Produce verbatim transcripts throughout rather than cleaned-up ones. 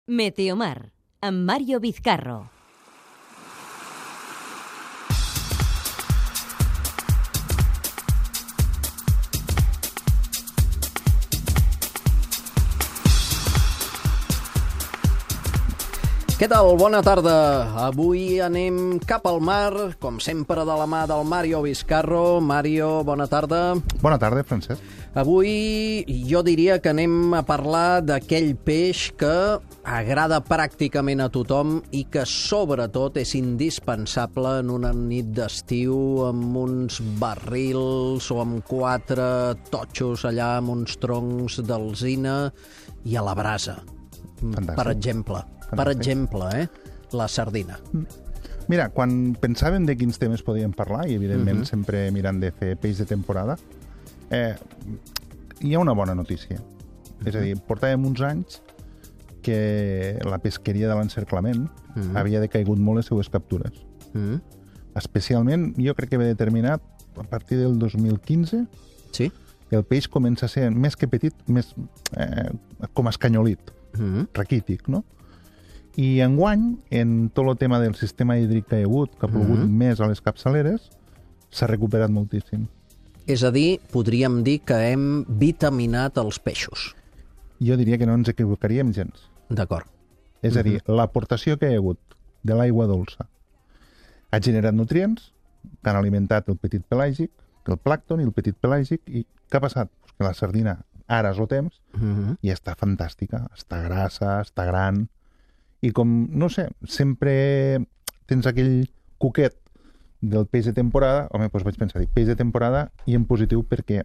Meteomar, amb Mario Vizcarro. Què tal? Bona tarda. Avui anem cap al mar, com sempre de la mà del Mario Vizcarro. Mario, bona tarda. Bona tarda, Francesc. Avui jo diria que anem a parlar d'aquell peix que agrada pràcticament a tothom i que sobretot és indispensable en una nit d'estiu amb uns barrils o amb quatre totxos allà amb uns troncs d'alzina i a la brasa. Fantàstic. Per exemple. Fantàstic. Per exemple, eh? La sardina. Mira, quan pensàvem de quins temes podíem parlar, i evidentment uh-huh. sempre mirant de fer peix de temporada, eh, hi ha una bona notícia. Uh-huh. És a dir, portàvem uns anys que la pesqueria de l'encerclament uh-huh. havia decaigut molt les seues captures. Uh-huh. Especialment, jo crec que ve determinat a partir del dos mil quinze, sí? El peix comença a ser més que petit, més eh, com escanyolit, uh-huh. raquític, no? I enguany, en tot el tema del sistema hídric que hi ha hagut, que ha plogut mm-hmm. més a les capçaleres, s'ha recuperat moltíssim. És a dir, podríem dir que hem vitaminat els peixos. Jo diria que no ens equivocaríem gens. D'acord. És mm-hmm. a dir, l'aportació que hi ha hagut de l'aigua dolça ha generat nutrients que han alimentat el petit pelàgic, el plàncton i el petit pelàgic, i què ha passat? Pues que la sardina ara és el temps mm-hmm. i està fantàstica, està grassa, està gran. I com, no sé, sempre tens aquell cuquet del peix de temporada, home, doncs vaig pensar, dic, peix de temporada i en positiu perquè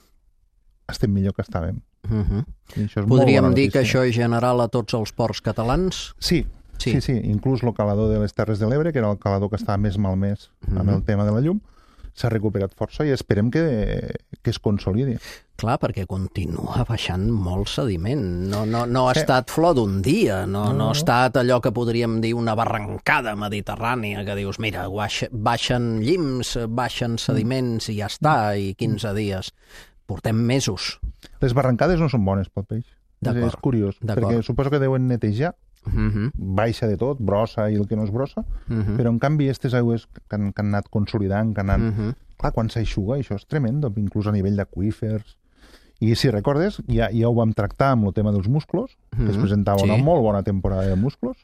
estem millor que estàvem. Uh-huh. I això és Podríem dir que això és general a tots els ports catalans? Sí, sí, sí, sí. Inclús el calador de les Terres de l'Ebre, que era el calador que estava més malmès uh-huh. amb el tema de la llum, s'ha recuperat força i esperem que, que es consolidi. Clar, perquè continua baixant molt sediment. No, no, no ha sí. estat flor d'un dia, no, no, no ha estat allò que podríem dir una barrancada mediterrània, que dius, mira, baixen llims, baixen sediments i ja està, i quinze dies. Portem mesos. Les barrancades no són bones pel peix. És, és curiós, perquè suposo que deuen netejar, Uh-huh. baixa de tot, brossa i el que no és brossa, uh-huh. però en canvi aquestes aigües que han, que han anat consolidant, que han anat... Uh-huh. Clar, quan s'aixuga, això és tremendo, inclús a nivell d'aqüífers. I si recordes, ja, ja ho vam tractar amb el tema dels musclos, uh-huh. que es presentava sí. una molt bona temporada de musclos.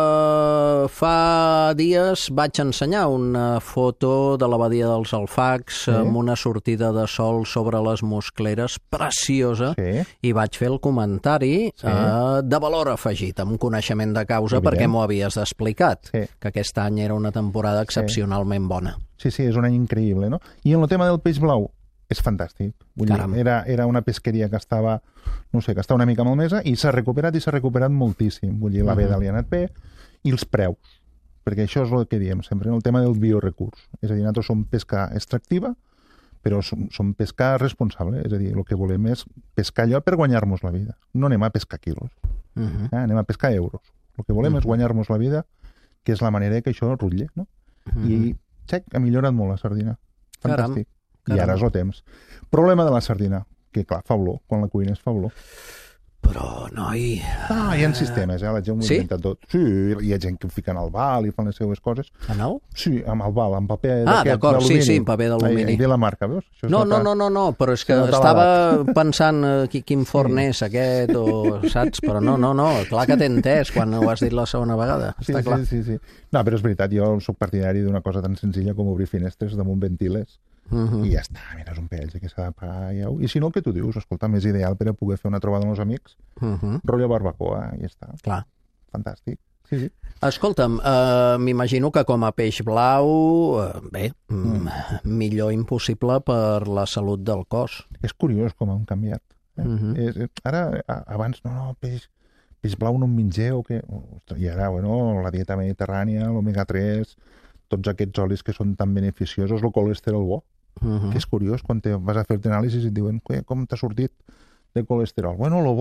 Uh, fa dies vaig ensenyar una foto de la badia dels Alfacs sí. amb una sortida de sol sobre les muscleres preciosa sí. i vaig fer el comentari sí. uh, de valor afegit, amb coneixement de causa, evident. Perquè m'ho havies explicat, sí. que aquest any era una temporada excepcionalment sí. bona. Sí, sí, és un any increïble, no? I en el tema del peix blau, és fantàstic. Vull dir, era, era una pesqueria que estava, no sé, que estava una mica malmesa i s'ha recuperat i s'ha recuperat moltíssim. Vull dir, la veda uh-huh. li ha anat bé i els preus, perquè això és el que diem sempre, en el tema del biorecurs. És a dir, nosaltres som pesca extractiva, però som, som pesca responsable. És a dir, el que volem és pescar allò per guanyar-nos la vida. No anem a pescar quilos, uh-huh. eh? anem a pescar euros. El que volem uh-huh. és guanyar-nos la vida, que és la manera que això rutlle, no? Uh-huh. I, xec, ha millorat molt la sardina. Fantàstic. Caram. I ara és el temps. Problema de la sardina, que clar, fa olor, quan la cuines fa olor. Però, noi... Ah, hi ha sistemes, eh? La gent ho sí? inventa tot. Sí, hi ha gent que ho fiquen al bal i fan les seves coses. En el? Sí, amb el bal, amb paper ah, d'acord, sí, sí, paper d'alumini. Ahí ve la marca, veus? Això no, no, no, no, no, però és que estava pensant uh, quin forn sí. és aquest, o saps? Però no, no, no, clar que t'he entès quan ho has dit la segona vegada, sí, està sí, clar. Sí, sí, sí. No, però és veritat, jo soc partidari d'una cosa tan senzilla com obrir finestres damunt ventiles. Uh-huh. I ja està, mira, és un peatge que s'ha de pagar ja. I si no, el que tu dius, escolta, més ideal per a poder fer una trobada amb els amics, uh-huh. rotllo barbacoa, i ja està. Clar. Fantàstic. Sí, sí. Escolta'm, uh, m'imagino que com a peix blau, uh, bé, mm. millor impossible per la salut del cos. És curiós com han canviat. Eh? Uh-huh. és, és, ara, abans, no, no, peix, peix blau no en mengeu, que... i ara, bueno, la dieta mediterrània, l'omega tres, tots aquests olis que són tan beneficiosos, el colesterol bo. Uh-huh. Que és curiós, quan te vas a fer-te anàlisis i et diuen com t'ha sortit de colesterol. Bueno, lo bo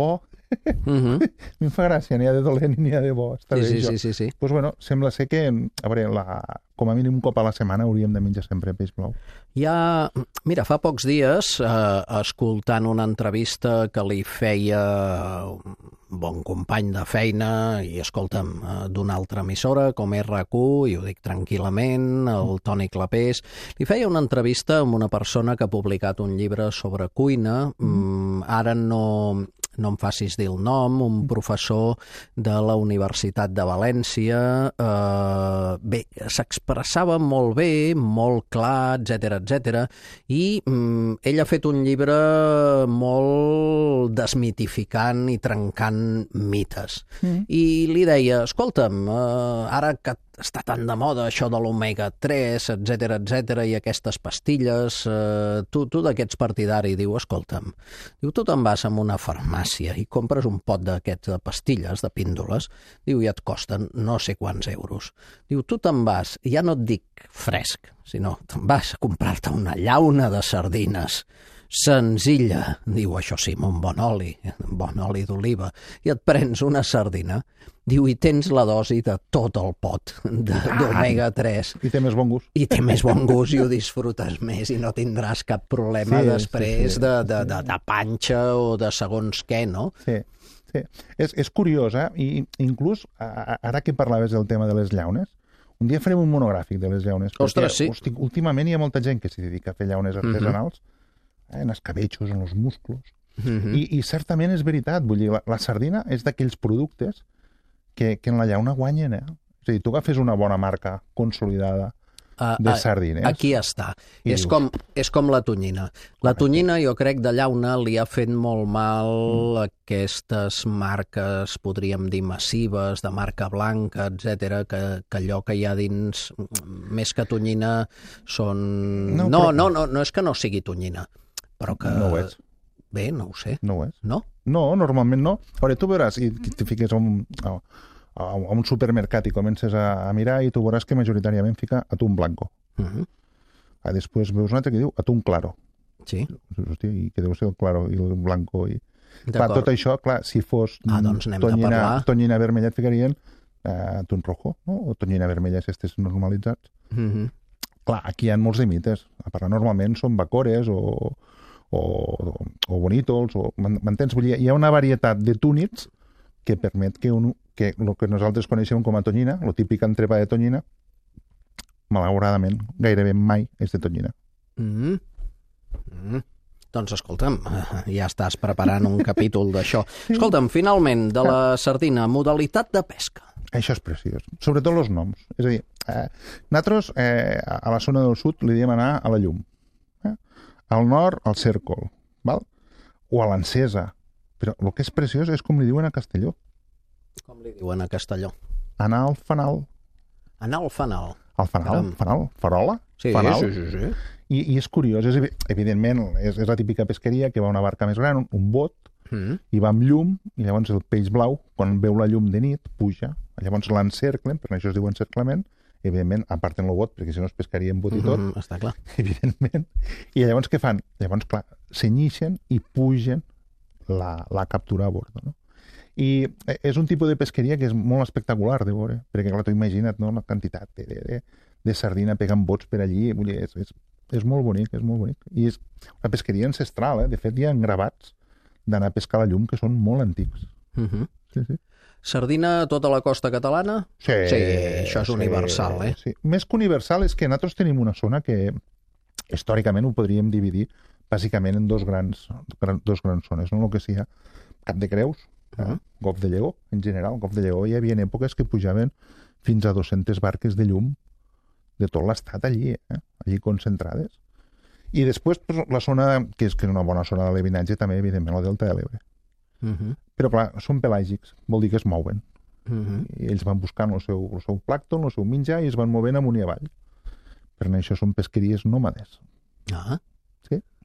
Mm-hmm. A mi em fa gràcia, n'hi ha de dolent i n'hi ha de bo. Està Sí, bé, sí, això. sí, sí, sí. Pues bueno, sembla ser que, a veure, la, com a mínim un cop a la setmana hauríem de menjar sempre peix blau. Ja, mira, fa pocs dies, eh, escoltant una entrevista que li feia un bon company de feina i, escolta'm, eh, d'una altra emissora, com R Q, i ho dic tranquil·lament, el Toni Clapés, li feia una entrevista amb una persona que ha publicat un llibre sobre cuina. Mm, ara no... no em facis dir el nom, un professor de la Universitat de València. Eh, bé, s'expressava molt bé, molt clar, etcètera, etcètera, i mm, ell ha fet un llibre molt desmitificant i trencant mites. Mm. I li deia, escolta'm, eh, ara que està tan de moda això de l'omega tres, etcètera, etcètera, i aquestes pastilles, eh, tu, tu d'aquests partidari, diu, escolta'm, diu, tu te'n vas a una farmàcia i compres un pot d'aquests de pastilles, de píndoles, diu, i et costen no sé quants euros. Diu, tu te'n vas, ja no et dic fresc, sinó te'n vas a comprar-te una llauna de sardines, senzilla, diu, això sí, amb un bon oli, un bon oli d'oliva, i et prens una sardina, diu, i tens la dosi de tot el pot d'omega tres. I té més bon gust. I té més bon gust i ho disfrutes més i no tindràs cap problema sí, després sí, sí, de, de, de, de panxa o de segons què, no? Sí, sí. És, és curiós, eh? I inclús, ara que parlaves del tema de les llaunes, un dia farem un monogràfic de les llaunes. Ostres, perquè, sí. Hosti, últimament hi ha molta gent que s'hi dedica a fer llaunes artesanals, uh-huh. eh, en escabetxos, en els musclos, uh-huh. I, i certament és veritat, vull dir, la, la sardina és d'aquells productes que, que en la llauna guanyen, eh? És a dir, tu agafes una bona marca consolidada uh, de uh, sardines. Aquí està. I És dius... com, és com la tonyina. La tonyina, jo crec, de llauna li ha fet molt mal mm. aquestes marques, podríem dir, massives, de marca blanca, etcètera, que, que allò que hi ha dins, més que tonyina, són... No, no, però... no, no, no és que no sigui tonyina, però que... No ho és. Bé, no ho sé. No ho és. No? No, normalment no. A veure, tu veuràs, i te fiques a un, a, a un supermercat i comences a, a mirar i tu veuràs que majoritàriament fica atún blanco. Uh-huh. Ah, després veus un altre que diu atún claro. Sí. Hòstia, i que deu ser el claro i el blanco. I... Clar, tot això, clar, si fos ah, doncs tonyina, tonyina vermella et ficarien eh, atún rojo, no? O tonyina vermella si estés normalitzats. Uh-huh. Clar, aquí hi ha molts de mites. A part, normalment són bacores o... o, o bonitols, o, m'entens? Vull dir, hi ha una varietat de túnids que permet que, un, que el que nosaltres coneixem com a tonyina, el típic entrepà de tonyina, malauradament, gairebé mai és de tonyina. Mm-hmm. Mm-hmm. Doncs escolta'm, ja estàs preparant un capítol d'això. Escolta'm, finalment, de la sardina, modalitat de pesca. Això és preciós, sobretot els noms. És a dir, eh, nosaltres eh, a la zona del sud li diem anar a la llum. Al nord, al cèrcol, val? O a l'encesa. Però el que és preciós és com li diuen a Castelló. Com li diuen a Castelló? Anar al fanal. Anar al fanal. Al fanal, Caram. fanal, farola. Sí, fanal. sí, sí. sí. I, I és curiós, és, evidentment, és, és la típica pesqueria que va una barca més gran, un, un bot, mm. i va amb llum, i llavors el peix blau, quan veu la llum de nit, puja. Llavors l'encerclen, per això es diu encerclament, evidentment, aparten el bot, perquè si no es pescaria en bot i tot. Mm-hmm, està clar. Evidentment. I llavors què fan? Llavors, clar, s'enyixen i pugen la, la captura a bord, no? I és un tipus de pesqueria que és molt espectacular de veure, perquè, clar, t'ho imagina't, no?, la quantitat de, de, de sardina pegant bots per allí, vull dir, és, és, és molt bonic, és molt bonic. I és una pesqueria ancestral, eh? De fet, hi ha gravats d'anar a pescar a la llum que són molt antics. Mm-hmm. Sí, sí. Sardina a tota la costa catalana? Sí. Sí, això és sí, universal, eh? Sí. Més que universal és que nosaltres tenim una zona que històricament ho podríem dividir bàsicament en dos grans, dos grans zones, no? El que sigui Cap de Creus, uh-huh. eh? Golf de Lleó, en general. Golf de Lleó hi havia èpoques que pujaven fins a dues-centes barques de llum de tot l'estat allí, eh? Allí concentrades. I després pues, la zona, que és, que és una bona zona de levinatge, també, evidentment, la Delta de l'Ebre. Uh-huh. Però, clar, són pelàgics, vol dir que es mouen. Uh-huh. I ells van buscant el seu, el seu plàcton, el seu menjar, i es van movent amunt i avall. Per això són pesqueries nòmades. Ah. Sí.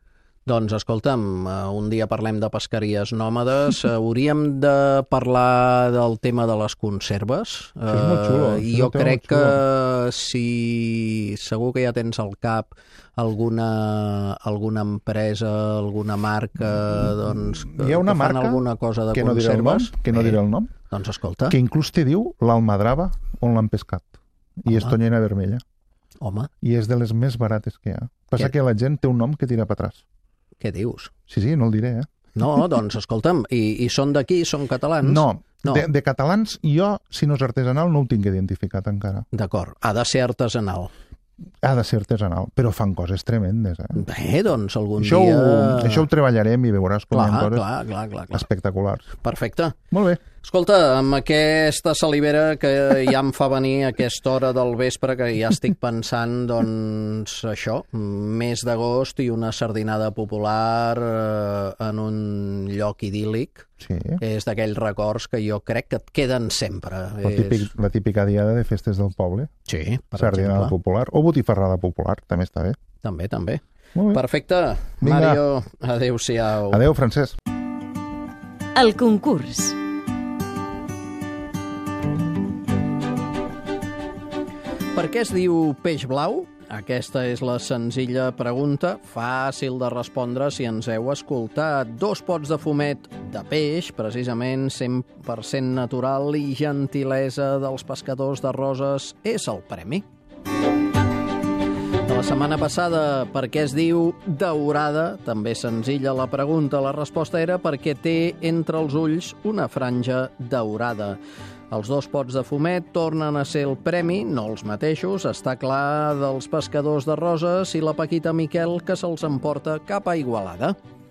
Doncs escolta'm, un dia parlem de pesqueries nòmades, hauríem de parlar del tema de les conserves. Això és molt xulo. I jo crec que si segur que ja tens al cap alguna, alguna empresa, alguna marca, doncs, que, Hi ha una que fan marca alguna cosa de que no diré el nom, conserves. que no diré el nom, Doncs escolta. que inclús te diu l'almadrava on l'han pescat. I és tonyina vermella. Home, I és de les més barates que hi ha. Passa Què? que la gent té un nom que tira per atrás. què dius? Sí, sí, no el diré, eh? No, doncs escolta'm, i, i són d'aquí, són catalans? No, No. De, de catalans jo, si no és artesanal, no ho tinc identificat encara. D'acord, ha de ser artesanal. Ha de ser artesanal, però fan coses tremendes, eh? Bé, doncs algun Això, dia... ho, això ho treballarem i veuràs com clar, hi ha coses clar, clar, clar, clar. espectaculars. Perfecte. Molt bé. Escolta, amb aquesta salivera que ja em fa venir a aquesta hora del vespre, que ja estic pensant, doncs, això, mes d'agost i una sardinada popular eh, en un lloc idíl·lic, Sí. que és d'aquells records que jo crec que et queden sempre. La, típic, la típica diada de festes del poble. Sí, per Sardinada exemple. popular. O botifarrada popular, també està bé. També, també. Molt bé. Perfecte. Vinga. Mario, adéu-siau. Adéu, Francesc. El concurs. Per què es diu peix blau? Aquesta és la senzilla pregunta, fàcil de respondre si ens heu escoltat. Dos pots de fumet de peix, precisament cent per cent natural i gentilesa dels pescadors de Roses, és el premi. De la setmana passada, per què es diu daurada? També senzilla la pregunta. La resposta era perquè té entre els ulls una franja daurada. Els dos pots de fumet tornen a ser el premi, no els mateixos, està clar, dels pescadors de Roses i la Paquita Miquel, que se'ls emporta cap a Igualada.